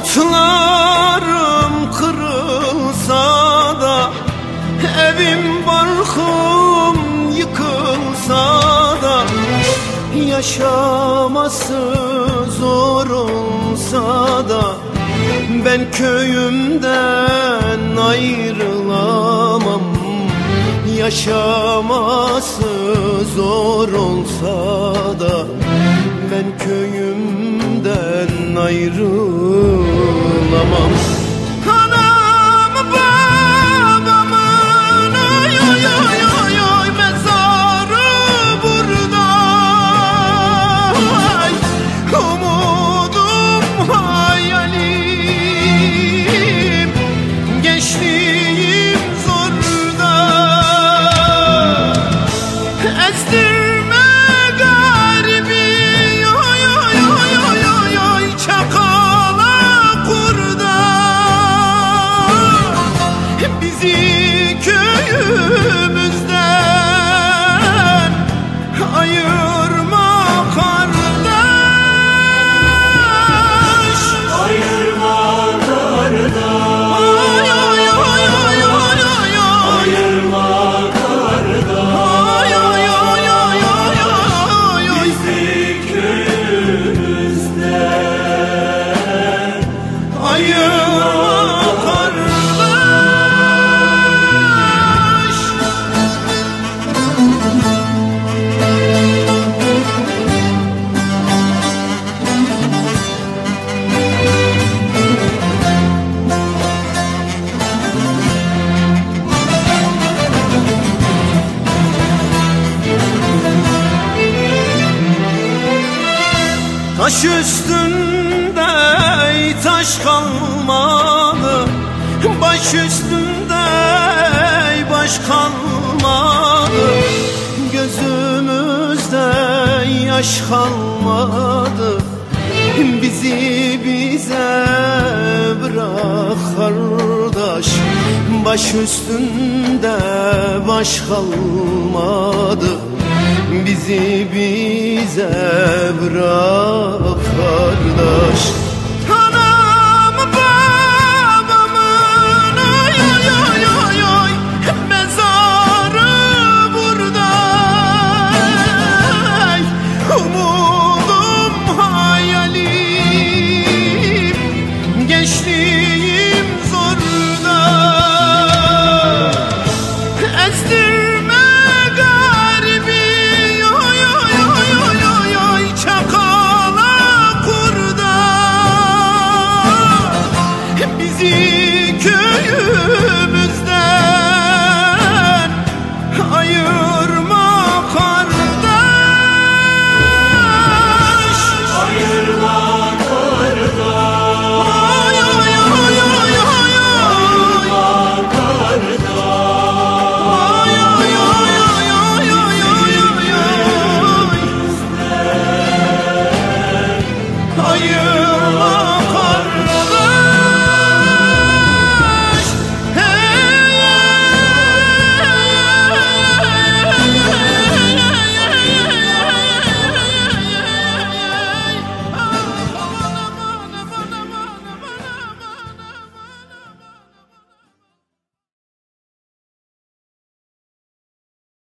Umutlarım kırılsa da, evim barkım yıkılsa da, yaşaması zor olsa da, ben köyümden ayrılamam. Yaşaması zor olsa da, ben köyümden ayrılamam. Anam babamın oy oy oy oy oy mezarı burada. Ay, umudum hayalim, gençliğim zorda. Ezdirme garibi oy oy oy oy oy oy çakala kurda. Bizi köyümüzden ayırma kardeş. Ayırma kardeş. Oy oy oy oy oy oy oy. Ayırma kardeş. Oy oy oy oy oy oy oy. Bizi köyümüzden Ayırma kardeş. Taş üstünde taş kalmadı, baş üstünde baş kalmadı, gözümüzde yaş kalmadı. Bizi bize bırak kardeş, baş üstünde baş kalmadı. Bizi bize bırak